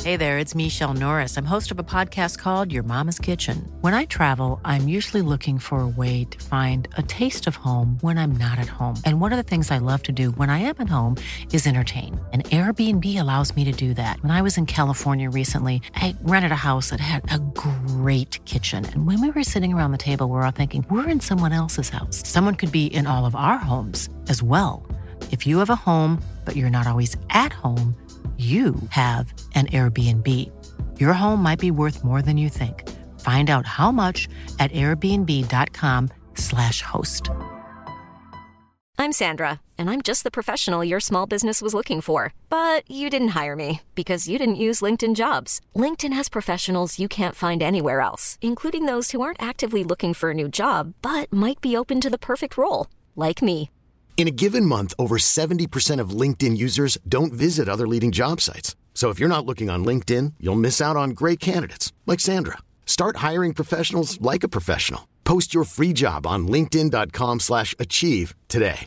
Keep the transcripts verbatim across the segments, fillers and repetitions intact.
Hey there, it's Michelle Norris. I'm host of a podcast called Your Mama's Kitchen. When I travel, I'm usually looking for a way to find a taste of home when I'm not at home. And one of the things I love to do when I am at home is entertain. And Airbnb allows me to do that. When I was in California recently, I rented a house that had a great kitchen. And when we were sitting around the table, we were all thinking, we're in someone else's house. Someone could be in all of our homes as well. If you have a home, but you're not always at home, you have an Airbnb. Your home might be worth more than you think. Find out how much at airbnb.com slash host. I'm Sandra, and I'm just the professional your small business was looking for. But you didn't hire me because you didn't use LinkedIn Jobs. LinkedIn has professionals you can't find anywhere else, including those who aren't actively looking for a new job, but might be open to the perfect role, like me. In a given month, over seventy percent of LinkedIn users don't visit other leading job sites. So if you're not looking on LinkedIn, you'll miss out on great candidates like Sandra. Start hiring professionals like a professional. Post your free job on linkedin.com slash achieve today.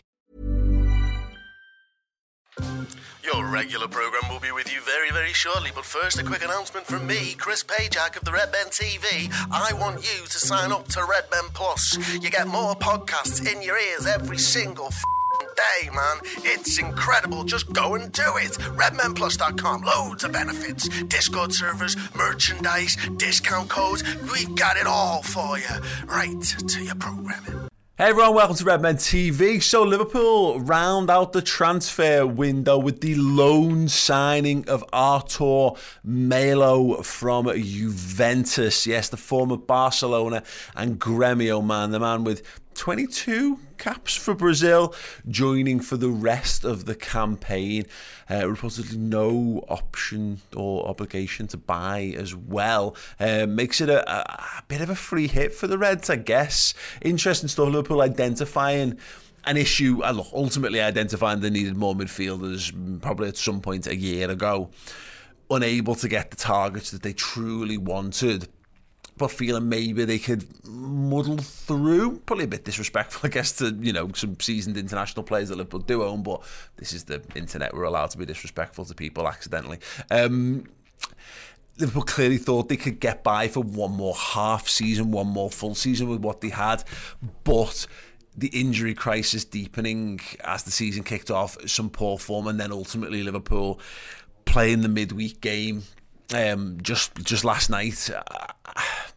Your regular programme will be with you very, very shortly, but first a quick announcement from me, Chris Pajak of the Red Men T V. I want you to sign up to Red Men Plus. You get more podcasts in your ears every single f- day, man. It's incredible. Just go and do it. red men plus dot com. Loads of benefits. Discord servers, merchandise, discount codes. We've got it all for you. Right to your programming. Hey everyone, welcome to Red Men T V. So Liverpool round out the transfer window with the loan signing of Artur Melo from Juventus. Yes, the former Barcelona and Gremio man, the man with twenty-two caps for Brazil, joining for the rest of the campaign. Uh, reportedly no option or obligation to buy as well. Uh, makes it a, a, a bit of a free hit for the Reds, I guess. Interesting stuff. Liverpool identifying an issue, uh, ultimately identifying they needed more midfielders probably at some point a year ago. Unable to get the targets that they truly wanted, but feeling maybe they could muddle through. Probably a bit disrespectful, I guess, to, you know, some seasoned international players that Liverpool do own, but this is the internet. We're allowed to be disrespectful to people accidentally. Um, Liverpool clearly thought they could get by for one more half season, one more full season with what they had, but the injury crisis deepening as the season kicked off, some poor form, and then ultimately Liverpool playing the midweek game Um, just just last night. Uh,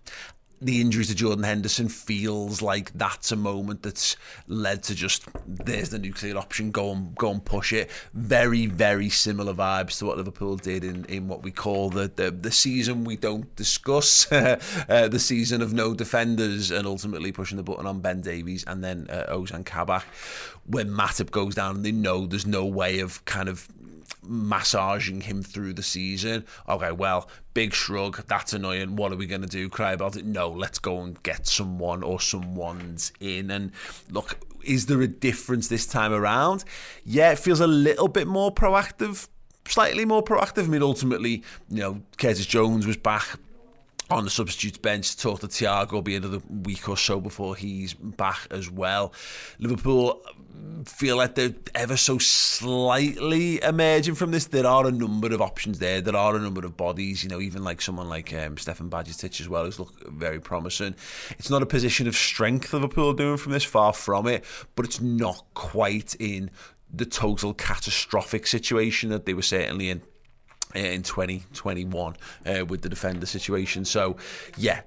the injuries to Jordan Henderson feels like that's a moment that's led to just, there's the nuclear option, go and, go and push it. Very, very similar vibes to what Liverpool did in, in what we call the, the, the season we don't discuss, uh, the season of no defenders, and ultimately pushing the button on Ben Davies and then uh, Ozan Kabak. When Matip goes down, they know there's no way of kind of massaging him through the season. Okay, well, big shrug, that's annoying, what are we going to do, cry about it? No, let's go and get someone or someone's in. And look, is there a difference this time around? Yeah, it feels a little bit more proactive, slightly more proactive. I mean, ultimately, you know, Curtis Jones was back on the substitutes bench. Talk to Thiago, will be another week or so before he's back as well. Liverpool feel like they're ever so slightly emerging from this. There are a number of options there. There are a number of bodies, you know, even like someone like um, Stefan Bajcetic as well, who's look very promising. It's not a position of strength Liverpool doing from this, far from it, but it's not quite in the total catastrophic situation that they were certainly in in twenty twenty-one uh, with the defender situation. So yeah,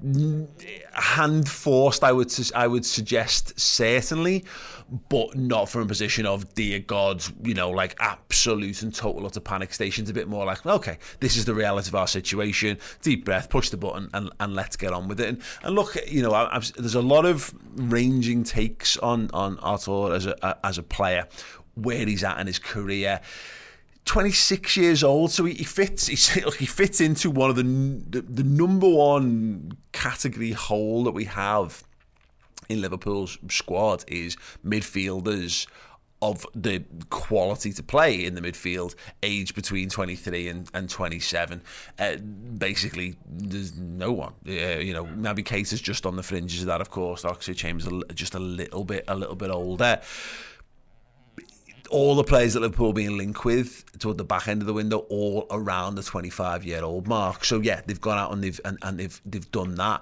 hand forced, I would I would suggest, certainly, but not from a position of, dear God, you know, like absolute and total utter panic stations. A bit more like, okay, this is the reality of our situation, deep breath, push the button and, and let's get on with it. And, and look, you know, I, I've, there's a lot of ranging takes on on Artur as a as a player, where he's at in his career. twenty-six years old, so he, he fits. He, he fits into one of the, the the number one category hole that we have in Liverpool's squad is midfielders of the quality to play in the midfield, aged between twenty-three and, and twenty-seven. Uh, basically, there's no one. Uh, you know, Naby Keita's just on the fringes of that, of course. Oxlade-Chamberlain's just a little bit, a little bit older. all the players that Liverpool being linked with toward the back end of the window, all around the twenty-five-year-old mark. So yeah, they've gone out and they've and, and they've they've done that.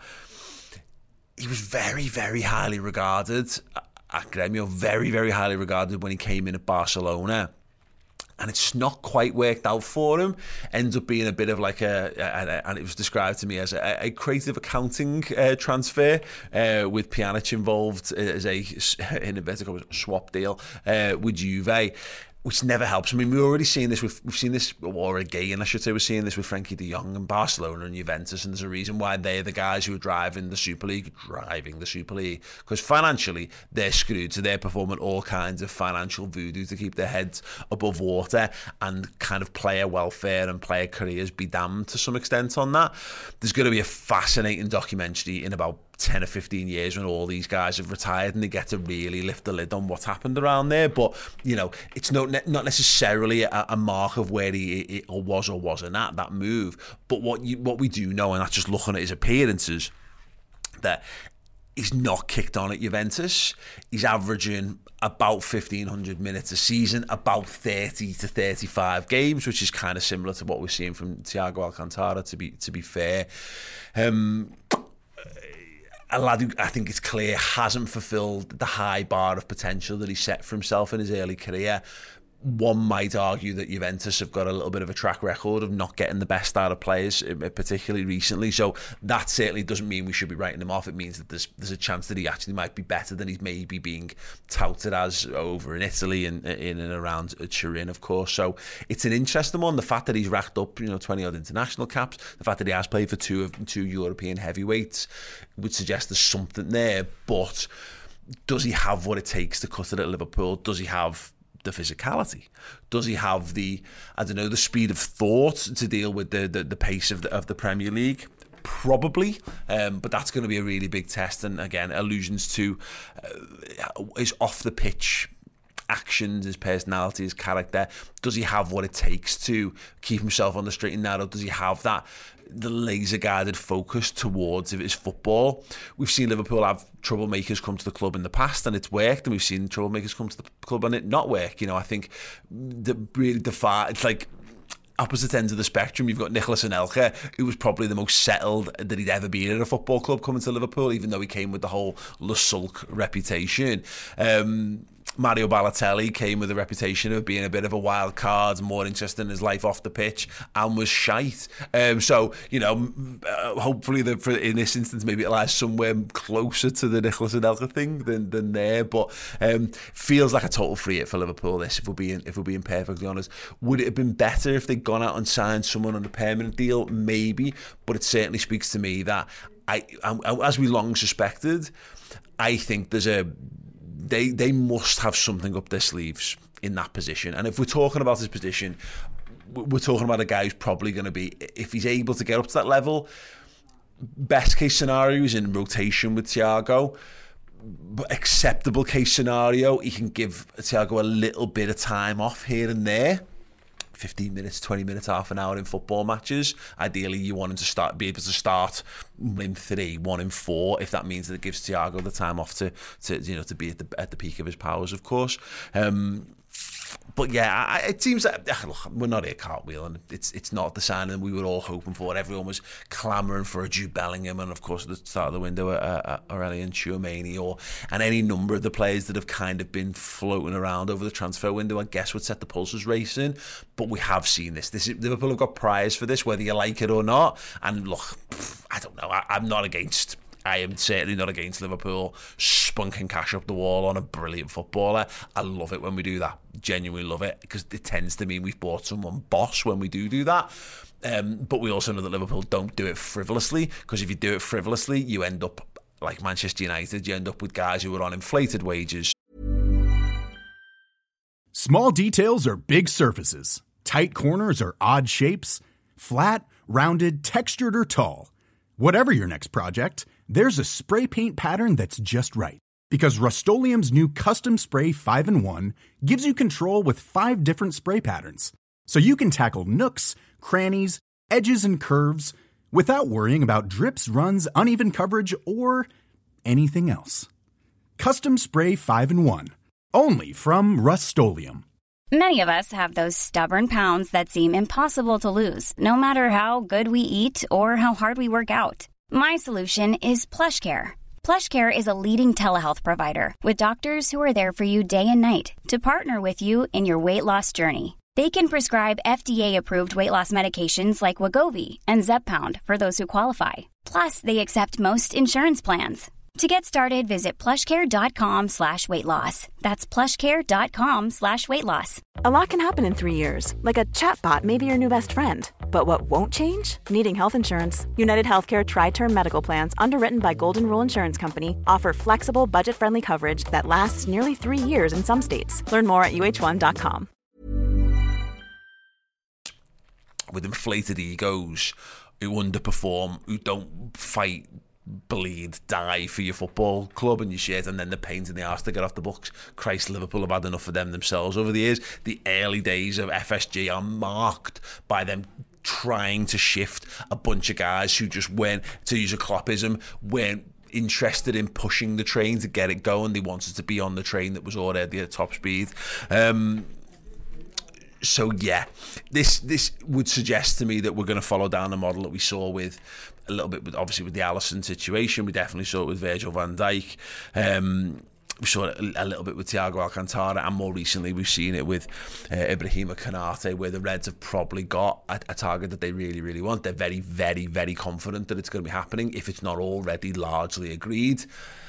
He was very, very highly regarded at Gremio, very, very highly regarded when he came in at Barcelona. And it's not quite worked out for him. Ends up being a bit of like a, a and it was described to me as a, a creative accounting uh, transfer uh, with Pjanic involved as a, in a vertical swap deal uh, with Juve, which never helps. I mean, we've already seen this with, we've seen this, or again, I should say, we're seeing this with Frankie de Jong and Barcelona and Juventus, and there's a reason why they're the guys who are driving the Super League, driving the Super League, because financially, they're screwed, so they're performing all kinds of financial voodoo to keep their heads above water, and kind of player welfare and player careers be damned to some extent on that. There's going to be a fascinating documentary in about ten or fifteen years when all these guys have retired and they get to really lift the lid on what's happened around there. But, you know, it's not not necessarily a, a mark of where he, he or was or wasn't at, that move. But what you, what we do know, and that's just looking at his appearances, that he's not kicked on at Juventus. He's averaging about fifteen hundred minutes a season, about thirty to thirty-five games, which is kind of similar to what we're seeing from Thiago Alcantara, to be to be fair. Um... A lad who I think it's clear hasn't fulfilled the high bar of potential that he set for himself in his early career. One might argue that Juventus have got a little bit of a track record of not getting the best out of players, particularly recently. So that certainly doesn't mean we should be writing him off. It means that there's there's a chance that he actually might be better than he's maybe being touted as over in Italy and in and around Turin, of course. So it's an interesting one. The fact that he's racked up, you know, twenty odd international caps, the fact that he has played for two of two European heavyweights would suggest there's something there. But does he have what it takes to cut it at Liverpool? Does he have the physicality? Does he have the, I don't know, the speed of thought to deal with the the, the pace of the, of the Premier League? Probably, um, but that's going to be a really big test. And again, allusions to uh, his off the pitch actions, his personality, his character. Does he have what it takes to keep himself on the straight and narrow? Does he have that, the laser guided focus towards his football? We've seen Liverpool have troublemakers come to the club in the past and it's worked, and we've seen troublemakers come to the club and it not work. You know, I think the really defy, it's like opposite ends of the spectrum. You've got Nicolas Anelka, who was probably the most settled that he'd ever been at a football club coming to Liverpool, even though he came with the whole Le Sulk reputation. Um, Mario Balotelli came with a reputation of being a bit of a wild card, more interested in his life off the pitch, and was shite. Um, so, you know, uh, hopefully the, for, in this instance, maybe it lies somewhere closer to the Nicolas Anelka thing than, than there. But um, feels like a total free hit for Liverpool, this, if we're being if we're being perfectly honest. Would it have been better if they'd gone out and signed someone on a permanent deal? Maybe. But it certainly speaks to me that, I, as we long suspected, I think there's a They they must have something up their sleeves in that position. And if we're talking about his position, we're talking about a guy who's probably going to be, if he's able to get up to that level, best case scenario is in rotation with Thiago. But acceptable case scenario, he can give Thiago a little bit of time off here and there. fifteen minutes, twenty minutes, half an hour in football matches. Ideally, you want him to start, be able to start in three, one in four, if that means that it gives Thiago the time off to, to you know, to be at the at the peak of his powers, of course. Um, But yeah, I, it seems that look, we're not here cartwheeling. It's it's not the signing we were all hoping for. Everyone was clamouring for a Jude Bellingham, and of course at the start of the window, uh, uh, Aurelien Tchouameni, or and any number of the players that have kind of been floating around over the transfer window. I guess would set the pulses racing. But we have seen this. This is, Liverpool have got priors for this, whether you like it or not. And look, I don't know. I, I'm not against. I am certainly not against Liverpool spunking cash up the wall on a brilliant footballer. I love it when we do that. Genuinely love it, because it tends to mean we've bought someone boss when we do do that. Um, but we also know that Liverpool don't do it frivolously, because if you do it frivolously, you end up like Manchester United. You end up with guys who are on inflated wages. Small details are big surfaces. Tight corners are odd shapes. Flat, rounded, textured, or tall. Whatever your next project, there's a spray paint pattern that's just right. Because Rust-Oleum's new Custom Spray five in one gives you control with five different spray patterns. So you can tackle nooks, crannies, edges, and curves without worrying about drips, runs, uneven coverage, or anything else. Custom Spray five in one. Only from Rust-Oleum. Many of us have those stubborn pounds that seem impossible to lose, no matter how good we eat or how hard we work out. My solution is PlushCare. PlushCare is a leading telehealth provider with doctors who are there for you day and night to partner with you in your weight loss journey. They can prescribe F D A-approved weight loss medications like Wegovy and Zepbound for those who qualify. Plus, they accept most insurance plans. To get started, visit plushcare.com slash weight loss. That's plushcare.com slash weight loss. A lot can happen in three years, like a chatbot may be your new best friend. But what won't change? Needing health insurance. United Healthcare Tri-Term Medical Plans, underwritten by Golden Rule Insurance Company, offer flexible, budget-friendly coverage that lasts nearly three years in some states. Learn more at U H one dot com. With inflated egos, who underperform, who don't fight, bleed, die for your football club and your shirt, and then the pains in the arse to get off the books. Christ, Liverpool have had enough of them themselves over the years. The early days of F S G are marked by them trying to shift a bunch of guys who just weren't, to use a Kloppism, weren't interested in pushing the train to get it going. They wanted to be on the train that was already at top speed. Um, so yeah, this this would suggest to me that we're going to follow down the model that we saw with a little bit with obviously with the Alisson situation. We definitely saw it with Virgil van Dijk. Um, we saw it a, a little bit with Thiago Alcantara, and more recently we've seen it with uh, Ibrahima Konate, where the Reds have probably got a, a target that they really, really want. They're very, very, very confident that it's going to be happening, if it's not already largely agreed.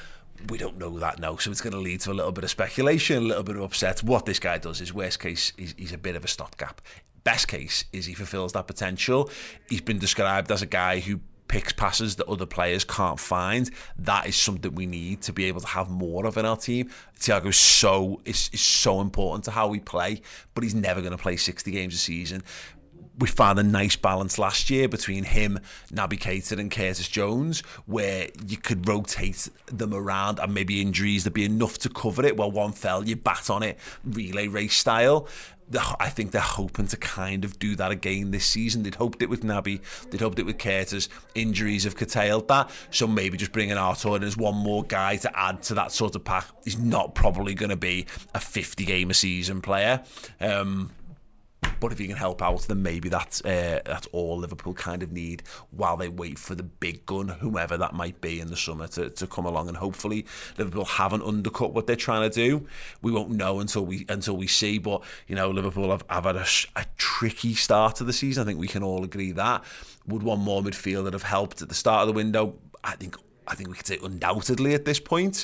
We don't know that now, so it's going to lead to a little bit of speculation, a little bit of upset. What this guy does is, worst case, he's, he's a bit of a stopgap. Best case is he fulfills that potential. He's been described as a guy who picks passes that other players can't find. That is something we need to be able to have more of in our team. Thiago is so is, is so important to how we play, but he's never going to play sixty games a season. We found a nice balance last year between him, Naby Keita and Curtis Jones, where you could rotate them around and maybe injuries, there'd be enough to cover it. Well, one fell, you bat on it, relay race style. I think they're hoping to kind of do that again this season. They'd hoped it with Naby, they'd hoped it with Curtis. Injuries have curtailed that, so maybe just bringing Artur in as one more guy to add to that sort of pack. He's not probably going to be a fifty game a season player. Um, But if he can help out, then maybe that's uh, that's all Liverpool kind of need while they wait for the big gun, whomever that might be in the summer, to, to come along. And hopefully Liverpool haven't undercut what they're trying to do. We won't know until we until we see. But you know, Liverpool have, have had a, a tricky start to the season. I think we can all agree that. Would one more midfielder have helped at the start of the window? I think I think we could say undoubtedly at this point,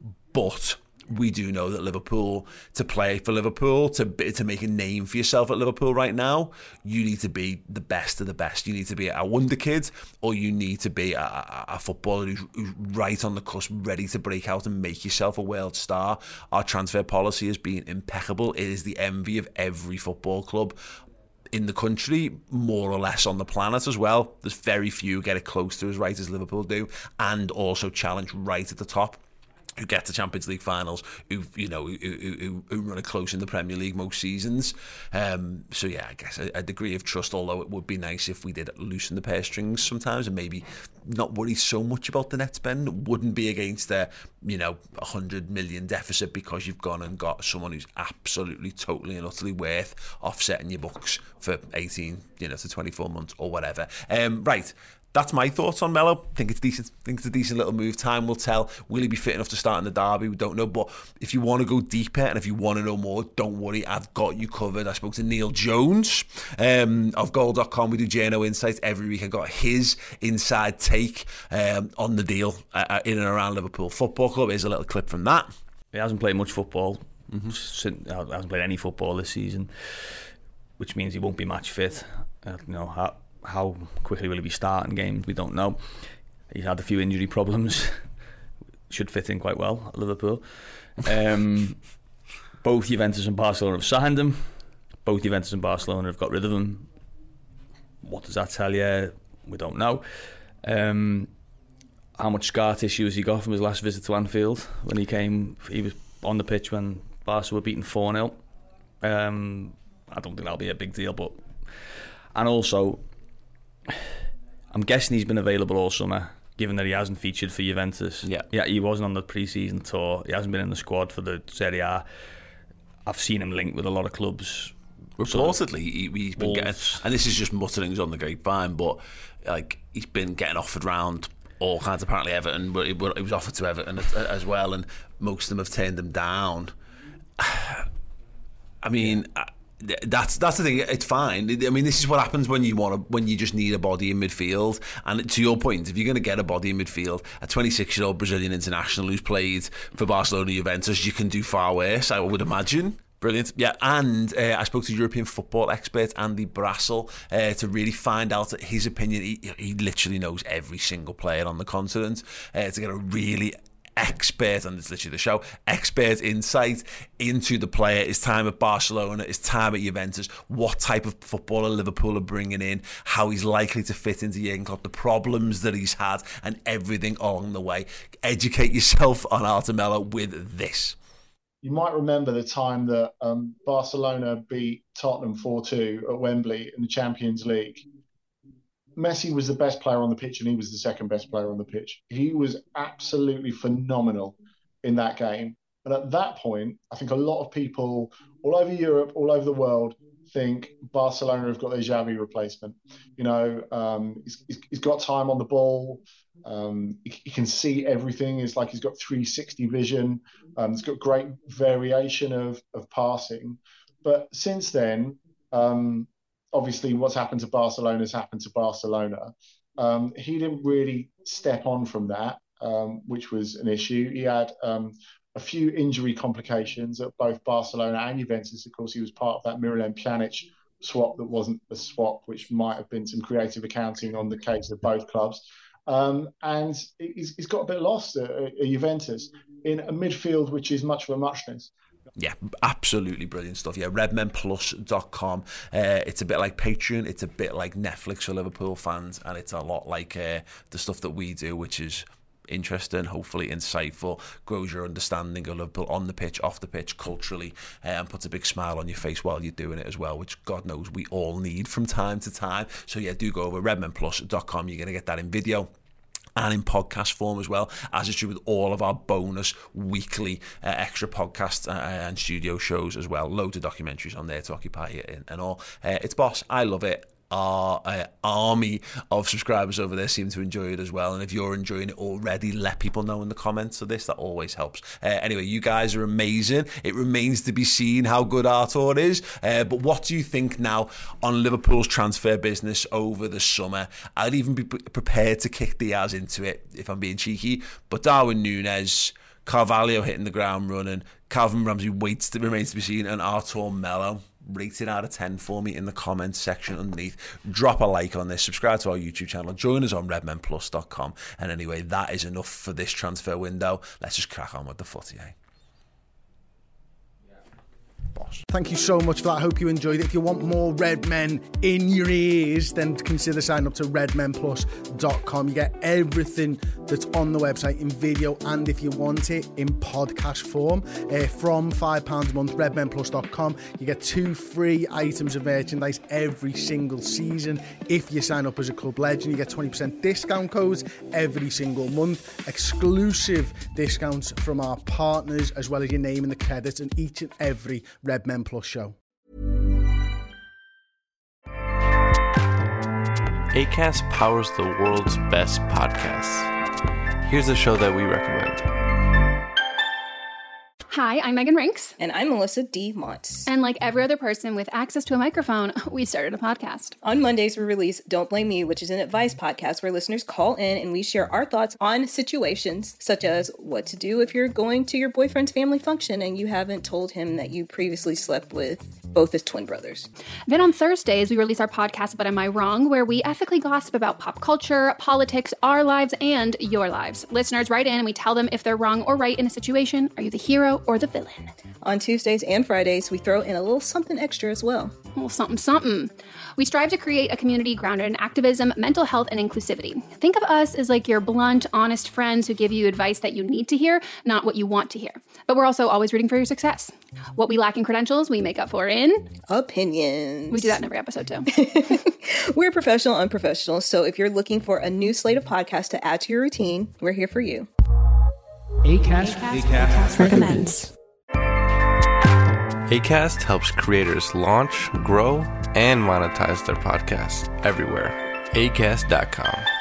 but we do know that Liverpool, to play for Liverpool, to to make a name for yourself at Liverpool right now, you need to be the best of the best. You need to be a wonder kid, or you need to be a, a, a footballer who's, who's right on the cusp, ready to break out and make yourself a world star. Our transfer policy has been impeccable. It is the envy of every football club in the country, more or less on the planet as well. There's very few get it close to as right as Liverpool do, and also challenge right at the top, who get to Champions League finals, who you know who, who, who run it close in the Premier League most seasons. Um, so yeah, I guess a, a degree of trust, although it would be nice if we did loosen the purse strings sometimes and maybe not worry so much about the net spend. Wouldn't be against a you know a hundred million deficit because you've gone and got someone who's absolutely, totally and utterly worth offsetting your books for eighteen you know to twenty-four months or whatever. Um, right. That's my thoughts on Melo. I think it's decent. I think it's a decent little move. Time will tell. Will he be fit enough to start in the derby? We don't know. But if you want to go deeper and if you want to know more, don't worry. I've got you covered. I spoke to Neil Jones um, of goal dot com. We do J N O Insights every week. I got his inside take um, on the deal uh, in and around Liverpool Football Club. Here's a little clip from that. He hasn't played much football. Mm-hmm. He hasn't played any football this season, which means he won't be match fit. Uh, you know how. How quickly will he be starting games? We don't know. He's had a few injury problems. Should fit in quite well at Liverpool. Um, both Juventus and Barcelona have signed him. Both Juventus and Barcelona have got rid of him. What does that tell you? We don't know. Um, how much scar tissue has he got from his last visit to Anfield? When he came, he was on the pitch when Barca were beaten four nil. Um, I don't think that'll be a big deal, but and also, I'm guessing he's been available all summer, given that he hasn't featured for Juventus. Yeah, yeah, he wasn't on the pre-season tour. He hasn't been in the squad for the Serie A. I've seen him linked with a lot of clubs. Reportedly, he, he's been Wolves. getting, and this is just mutterings on the grapevine, but like he's been getting offered round all kinds. Apparently, Everton, but he was offered to Everton as well, and most of them have turned him down. I mean, that's that's the thing. It's fine. I mean, this is what happens when you want to, when you just need a body in midfield. And to your point, if you're going to get a body in midfield, a twenty-six-year-old Brazilian international who's played for Barcelona, Juventus, you can do far worse, I would imagine. Brilliant. Yeah, and uh, I spoke to European football expert Andy Brassel uh, to really find out his opinion. He, he literally knows every single player on the continent uh, to get a really expert, and it's literally the show, expert insight into the player, his time at Barcelona, his time at Juventus, what type of footballer Liverpool are bringing in, how he's likely to fit into Jurgen Klopp, the problems that he's had, and everything along the way. Educate yourself on Artur Melo with this. You might remember the time that um, Barcelona beat Tottenham four two at Wembley in the Champions League. Messi was the best player on the pitch and he was the second best player on the pitch. He was absolutely phenomenal in that game. And at that point, I think a lot of people all over Europe, all over the world, think Barcelona have got their Xavi replacement. You know, um, he's, he's got time on the ball. Um, he, he can see everything. It's like he's got three sixty vision. Um, he's got great variation of, of passing. But since then, um, obviously what's happened to Barcelona has happened to Barcelona. Um, he didn't really step on from that, um, which was an issue. He had um, a few injury complications at both Barcelona and Juventus. Of course, he was part of that Miralem Pjanic swap that wasn't a swap, which might have been some creative accounting on the case of both clubs. Um, and he's, he's got a bit lost at, at Juventus in a midfield which is much of a muchness. Yeah, absolutely brilliant stuff. Yeah, redmen plus dot com. Uh, it's a bit like Patreon. It's a bit like Netflix for Liverpool fans. And it's a lot like uh, the stuff that we do, which is interesting, hopefully insightful, grows your understanding of Liverpool on the pitch, off the pitch, culturally, uh, and puts a big smile on your face while you're doing it as well, which God knows we all need from time to time. So yeah, do go over redmen plus dot com. You're going to get that in video and in podcast form as well, as is true with all of our bonus weekly uh, extra podcasts uh, and studio shows as well. Loads of documentaries on there to occupy you in and all. Uh, it's boss. I love it. Our uh, army of subscribers over there seem to enjoy it as well, and if you're enjoying it already, let people know in the comments of this. That always helps. Uh, anyway, you guys are amazing. It remains to be seen how good Artur is, uh, but what do you think now on Liverpool's transfer business over the summer? I'd even be prepared to kick Diaz into it if I'm being cheeky, but Darwin Núñez, Carvalho hitting the ground running, Calvin Ramsey waits to remains to be seen, and Artur Melo. Rate it out of ten for me in the comments section underneath. Drop a like on this, subscribe to our YouTube channel, join us on redmen plus dot com. And anyway, that is enough for this transfer window. Let's just crack on with the footy, eh? Boss. Thank you so much for that. I hope you enjoyed it. If you want more Red Men in your ears, then consider signing up to redmen plus dot com. You get everything that's on the website in video, and if you want it in podcast form, uh, from five pounds a month, redmen plus dot com. You get two free items of merchandise every single season. If you sign up as a club legend, you get twenty percent discount codes every single month. Exclusive discounts from our partners, as well as your name in the credits in each and every Red Men Plus show. Acast powers the world's best podcasts. Here's a show that we recommend. Hi, I'm Megan Rinks. And I'm Melissa D. Montz. And like every other person with access to a microphone, we started a podcast. On Mondays, we release Don't Blame Me, which is an advice podcast where listeners call in and we share our thoughts on situations such as what to do if you're going to your boyfriend's family function and you haven't told him that you previously slept with both his twin brothers. Then on Thursdays, we release our podcast, But Am I Wrong?, where we ethically gossip about pop culture, politics, our lives, and your lives. Listeners write in and we tell them if they're wrong or right in a situation. Are you the hero or the villain? On Tuesdays and Fridays, we throw in a little something extra as well. A little something, something. We strive to create a community grounded in activism, mental health, and inclusivity. Think of us as like your blunt, honest friends who give you advice that you need to hear, not what you want to hear. But we're also always rooting for your success. What we lack in credentials, we make up for in... opinions. We do that in every episode, too. We're professional unprofessionals, so if you're looking for a new slate of podcasts to add to your routine, we're here for you. Acast, Acast, Acast recommends. Acast helps creators launch, grow, and monetize their podcasts everywhere. acast dot com.